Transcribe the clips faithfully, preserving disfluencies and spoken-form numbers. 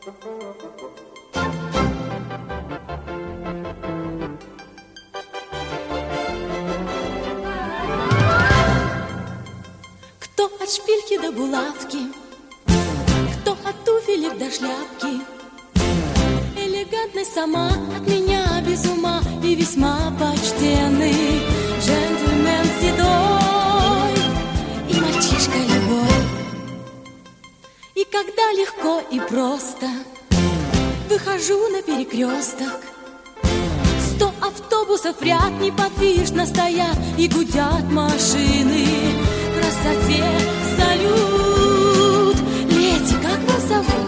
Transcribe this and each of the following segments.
Кто от шпильки до булавки, кто от туфелек до шляпки, элегантность сама от меня без ума и весьма почтенный джентльмен седой и мальчишка любой. И когда легко и просто выхожу на перекресток, сто автобусов в ряд неподвижно стоят и гудят машины. Красоте салют. Леди, как вас зовут?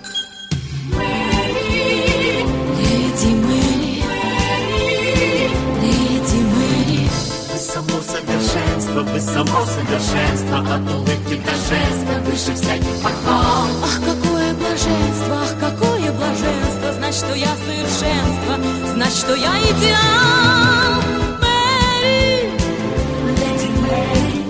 Мэри. Леди Мэри. Мэри. Леди Мэри. Вы само совершенство, вы само совершенство, от улыбки до жеста, выше всяких похвал. Ах, какое блаженство, ах, какое блаженство, знать, что я совершенство, знать, что я идеал. Мэри. Леди Мэри.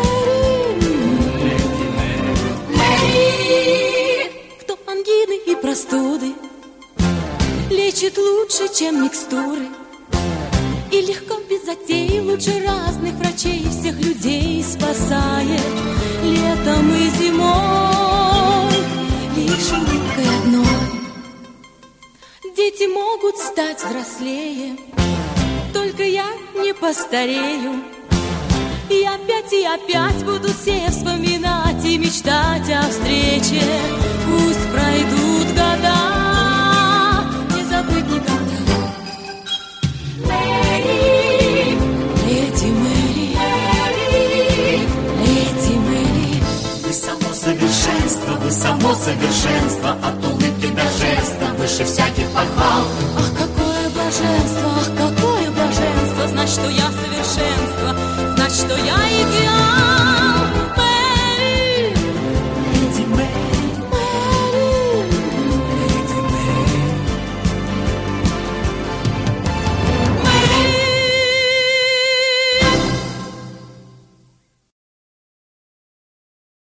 Кто ангины и простуды лечит лучше, чем микстуры, и легко без затей лучше разных врачей всех людей спасает летом и зимой лишь улыбкой одной. Дети могут стать взрослее, только я не постарею. И опять и опять будут все вспоминать и мечтать о встрече. Пусть пройдут года, не забыть никогда. Мэри. Леди Мэри. Мэри. Леди Мэри. Вы само совершенство, вы само совершенство, от улыбки до жеста, выше всяких похвал.